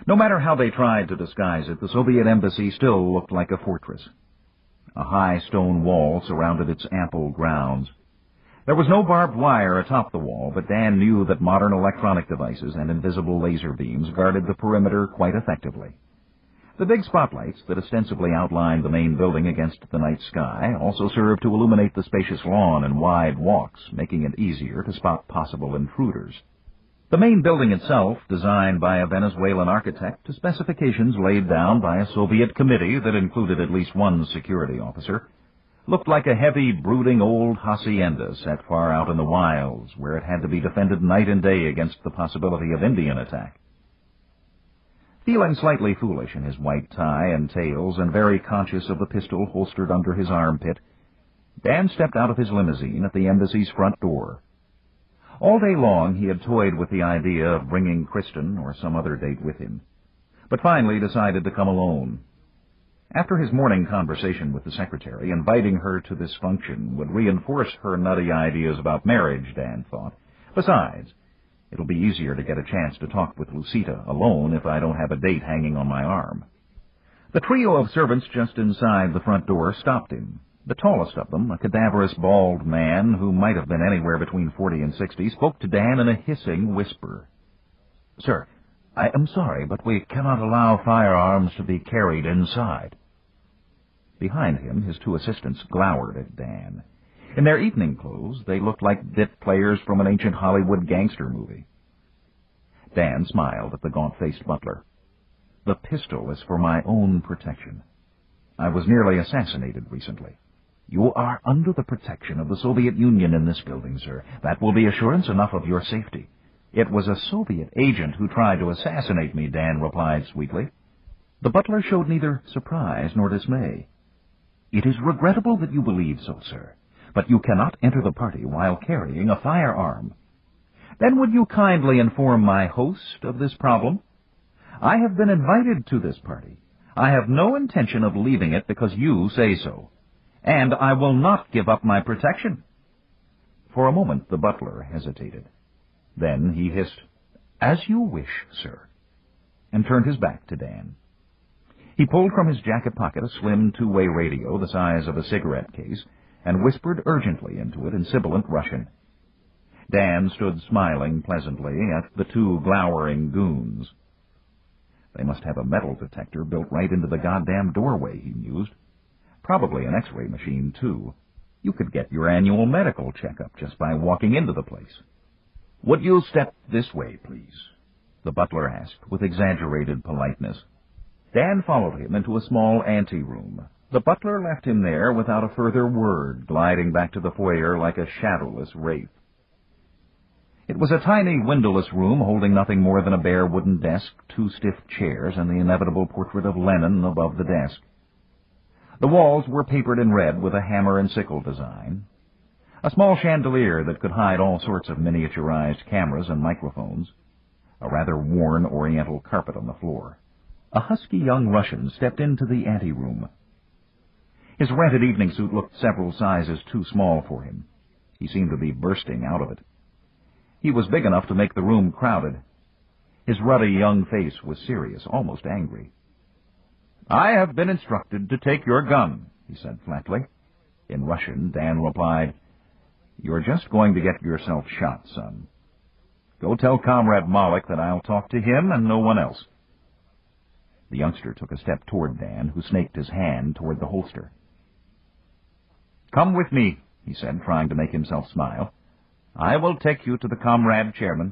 No matter how they tried to disguise it, the Soviet embassy still looked like a fortress. A high stone wall surrounded its ample grounds. There was no barbed wire atop the wall, but Dan knew that modern electronic devices and invisible laser beams guarded the perimeter quite effectively. The big spotlights that ostensibly outlined the main building against the night sky also served to illuminate the spacious lawn and wide walks, making it easier to spot possible intruders. The main building itself, designed by a Venezuelan architect to specifications laid down by a Soviet committee that included at least one security officer, looked like a heavy, brooding old hacienda set far out in the wilds, where it had to be defended night and day against the possibility of Indian attack. Feeling slightly foolish in his white tie and tails and very conscious of the pistol holstered under his armpit, Dan stepped out of his limousine at the embassy's front door. All day long he had toyed with the idea of bringing Kristen or some other date with him, but finally decided to come alone. After his morning conversation with the secretary, inviting her to this function would reinforce her nutty ideas about marriage, Dan thought. Besides, it'll be easier to get a chance to talk with Lucita alone if I don't have a date hanging on my arm. The trio of servants just inside the front door stopped him. The tallest of them, a cadaverous, bald man who might have been anywhere between 40 and 60, spoke to Dan in a hissing whisper. "Sir, I am sorry, but we cannot allow firearms to be carried inside." Behind him, his two assistants glowered at Dan. In their evening clothes, they looked like bit players from an ancient Hollywood gangster movie. Dan smiled at the gaunt-faced butler. "The pistol is for my own protection. I was nearly assassinated recently." "You are under the protection of the Soviet Union in this building, sir. That will be assurance enough of your safety." "It was a Soviet agent who tried to assassinate me," Dan replied sweetly. The butler showed neither surprise nor dismay. "It is regrettable that you believe so, sir, but you cannot enter the party while carrying a firearm." "Then would you kindly inform my host of this problem? I have been invited to this party. I have no intention of leaving it because you say so. And I will not give up my protection." For a moment the butler hesitated. Then he hissed, "As you wish, sir," and turned his back to Dan. He pulled from his jacket pocket a slim two-way radio the size of a cigarette case and whispered urgently into it in sibilant Russian. Dan stood smiling pleasantly at the two glowering goons. They must have a metal detector built right into the goddamn doorway, he mused. Probably an X-ray machine, too. You could get your annual medical checkup just by walking into the place. "Would you step this way, please?" the butler asked with exaggerated politeness. Dan followed him into a small anteroom. The butler left him there without a further word, gliding back to the foyer like a shadowless wraith. It was a tiny, windowless room holding nothing more than a bare wooden desk, two stiff chairs, and the inevitable portrait of Lenin above the desk. The walls were papered in red with a hammer and sickle design. A small chandelier that could hide all sorts of miniaturized cameras and microphones. A rather worn oriental carpet on the floor. A husky young Russian stepped into the anteroom. His rented evening suit looked several sizes too small for him. He seemed to be bursting out of it. He was big enough to make the room crowded. His ruddy young face was serious, almost angry. "I have been instructed to take your gun," he said flatly. In Russian, Dan replied, "You're just going to get yourself shot, son. Go tell Comrade Malik that I'll talk to him and no one else." The youngster took a step toward Dan, who snaked his hand toward the holster. "Come with me," he said, trying to make himself smile. "I will take you to the comrade chairman."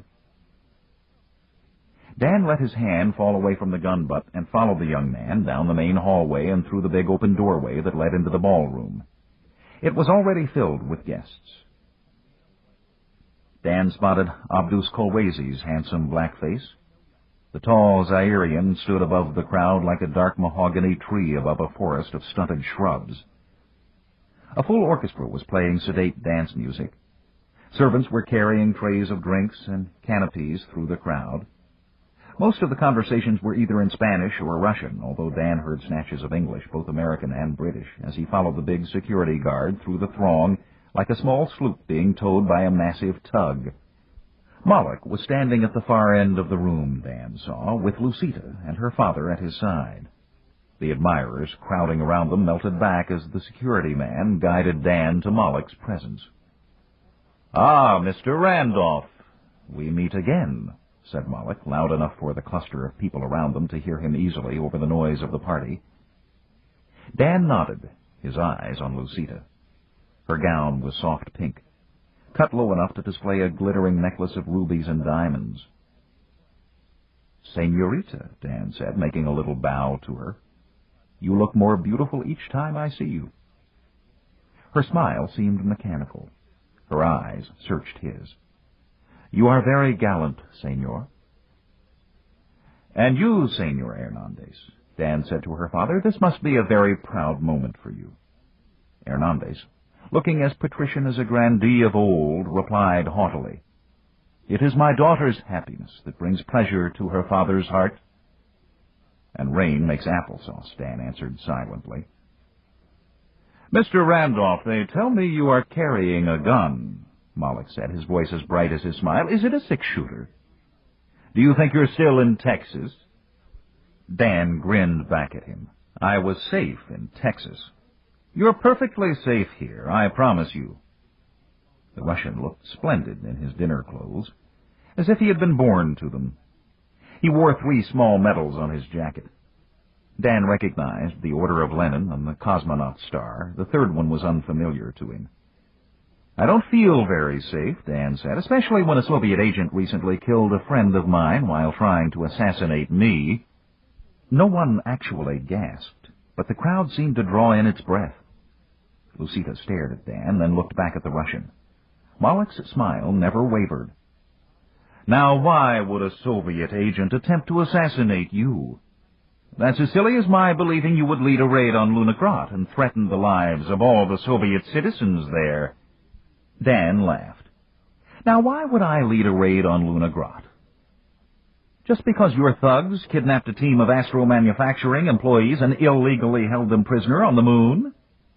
Dan let his hand fall away from the gun butt and followed the young man down the main hallway and through the big open doorway that led into the ballroom. It was already filled with guests. Dan spotted Abdus Kolwezi's handsome black face. The tall Zairian stood above the crowd like a dark mahogany tree above a forest of stunted shrubs. A full orchestra was playing sedate dance music. Servants were carrying trays of drinks and canopies through the crowd. Most of the conversations were either in Spanish or Russian, although Dan heard snatches of English, both American and British, as he followed the big security guard through the throng like a small sloop being towed by a massive tug. Moloch was standing at the far end of the room, Dan saw, with Lucita and her father at his side. The admirers crowding around them melted back as the security man guided Dan to Moloch's presence. "Ah, Mr. Randolph, we meet again," said Moloch, loud enough for the cluster of people around them to hear him easily over the noise of the party. Dan nodded, his eyes on Lucita. Her gown was soft pink, cut low enough to display a glittering necklace of rubies and diamonds. "Senorita," Dan said, making a little bow to her. "You look more beautiful each time I see you." Her smile seemed mechanical. Her eyes searched his. "You are very gallant, senor." "And you, Senor Hernandez," Dan said to her father, "this must be a very proud moment for you." Hernandez, looking as patrician as a grandee of old, replied haughtily, "It is my daughter's happiness that brings pleasure to her father's heart." "And rain makes applesauce," Dan answered silently. "Mr. Randolph, they tell me you are carrying a gun," Moloch said, his voice as bright as his smile. "Is it a six-shooter? Do you think you're still in Texas?" Dan grinned back at him. "I was safe in Texas." "You're perfectly safe here, I promise you." The Russian looked splendid in his dinner clothes, as if he had been born to them. He wore 3 small medals on his jacket. Dan recognized the Order of Lenin and the Cosmonaut Star. The third one was unfamiliar to him. "I don't feel very safe," Dan said, "especially when a Soviet agent recently killed a friend of mine while trying to assassinate me." No one actually gasped, but the crowd seemed to draw in its breath. Lucita stared at Dan, then looked back at the Russian. Moloch's smile never wavered. "Now why would a Soviet agent attempt to assassinate you? That's as silly as my believing you would lead a raid on Lunagrad and threaten the lives of all the Soviet citizens there." Dan laughed. "Now why would I lead a raid on Lunagrad? Just because your thugs kidnapped a team of Astro Manufacturing employees and illegally held them prisoner on the moon?"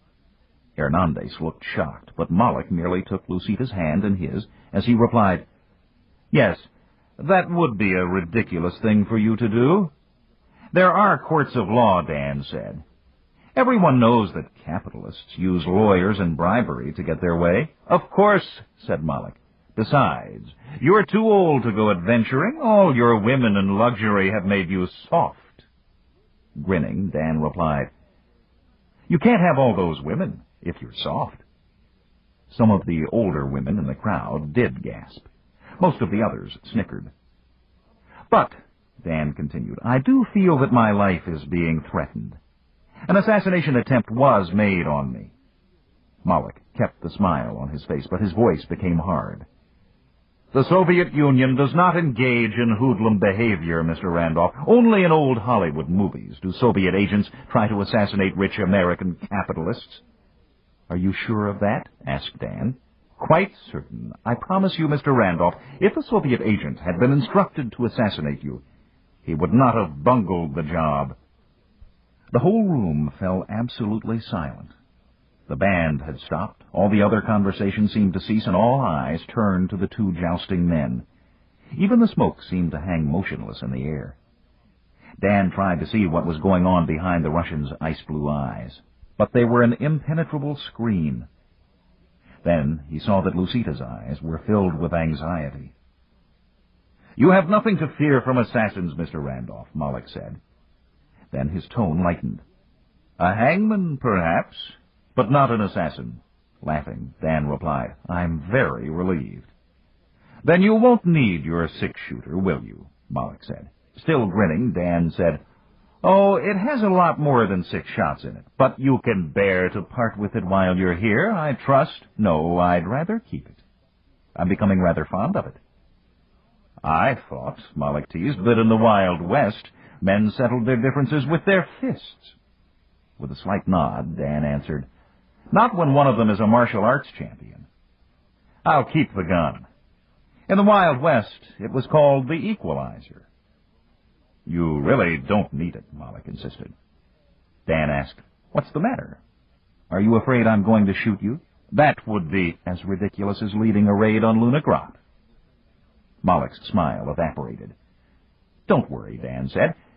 Hernandez looked shocked, but Moloch merely took Lucita's hand in his as he replied, "Yes, that would be a ridiculous thing for you to do." "There are courts of law," Dan said. "Everyone knows that capitalists use lawyers and bribery to get their way." "Of course," said Moloch. "Besides, you're too old to go adventuring. All your women and luxury have made you soft." Grinning, Dan replied, "You can't have all those women if you're soft." Some of the older women in the crowd did gasp. Most of the others snickered. "But," Dan continued, "I do feel that my life is being threatened. An assassination attempt was made on me." Moloch kept the smile on his face, but his voice became hard. "The Soviet Union does not engage in hoodlum behavior, Mr. Randolph. Only in old Hollywood movies do Soviet agents try to assassinate rich American capitalists." "Are you sure of that?" asked Dan. "Quite certain. I promise you, Mr. Randolph, if a Soviet agent had been instructed to assassinate you, he would not have bungled the job." The whole room fell absolutely silent. The band had stopped, all the other conversation seemed to cease, and all eyes turned to the 2 jousting men. Even the smoke seemed to hang motionless in the air. Dan tried to see what was going on behind the Russian's ice-blue eyes, but they were an impenetrable screen. Then he saw that Lucita's eyes were filled with anxiety. "You have nothing to fear from assassins, Mr. Randolph," Moloch said. Then his tone lightened. "A hangman, perhaps, but not an assassin." Laughing, Dan replied, "I'm very relieved." "Then you won't need your 6-shooter, will you?" Moloch said. Still grinning, Dan said, "Oh, it has a lot more than 6 shots in it, but you can bear to part with it while you're here, I trust." "No, I'd rather keep it. I'm becoming rather fond of it." "I thought," Moloch teased, "that in the Wild West, men settled their differences with their fists." With a slight nod, Dan answered, "Not when one of them is a martial arts champion. I'll keep the gun. In the Wild West, it was called the Equalizer." "You really don't need it," Moloch insisted. Dan asked, "What's the matter? Are you afraid I'm going to shoot you?" "That would be as ridiculous as leading a raid on Lunagrad." Moloch's smile evaporated. "Don't worry," Dan said.